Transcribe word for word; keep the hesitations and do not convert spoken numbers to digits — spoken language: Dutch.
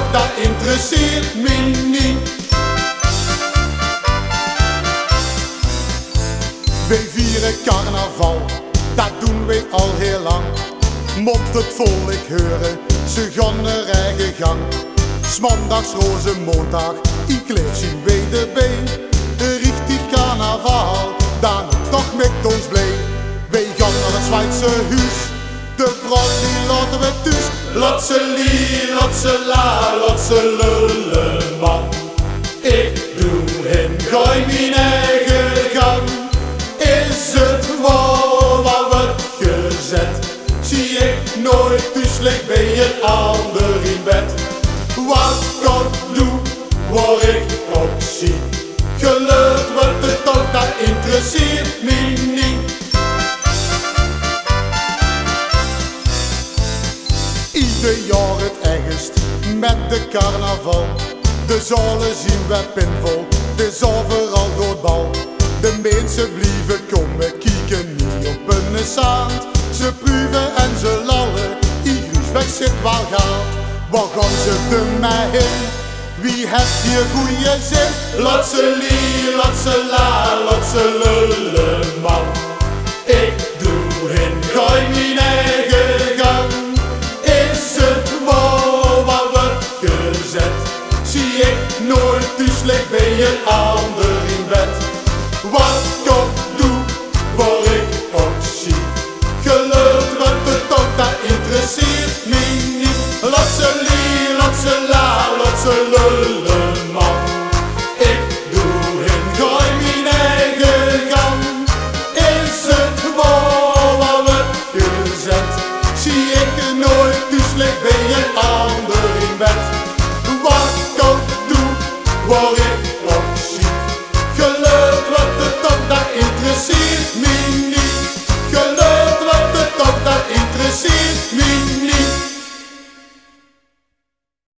dat interesseert me niet. Wij vieren carnaval, dat doen wij al heel lang. Mocht het volk horen, ze gaan er eigen gang. 'Smondags rozenmontag, ik leef zien wij erbij. Richtig carnaval, dan toch met ons blij. Wij gaan naar het Zweedse huis, de vrouw die laten we thuis. Laat ze lie, laat ze la, laat ze lullen man. Ik doe hen, gooi mijn eigen gang. Is het waar wat wordt gezet? Zie ik nooit thuis, lig bij een ander in bed. Wat ik doe, waar ik ook zie. Gelukt wordt het toch, dat interesseert me niet. Ieder jaar het ergst met de carnaval. De zalen zien we pinvol, het is overal door het bal. De mensen blijven komen, kijken niet op een zand. Ze pruiven en ze lallen, iedereen weg zit wel gaat. Waar gaan ze er mij heen? Wie heeft hier goeie zin? Laat ze lie, laat ze la, laat ze lullen man. Ik doe hen, gooi mijn eigen gang. Is het waar wat wordt gezet? Zie ik nooit thuis, lig bij een ander in bed. Wat ik ook doe, waar ik ook zie. Gelukt wordt het toch, dat interesseert me niet. Laat ze lie, laat ze la, laat ze lullen man. Ik doe hen, gooi mijn eigen gang. Is het waar wat wordt gezet? Zie ik nooit thuis, lig bij een ander in bed. Wat ik ook doe, waar ik ook zie. Gelukt wordt het toch, dat interesseert me niet. Gelukt wordt het toch, dat interesseert me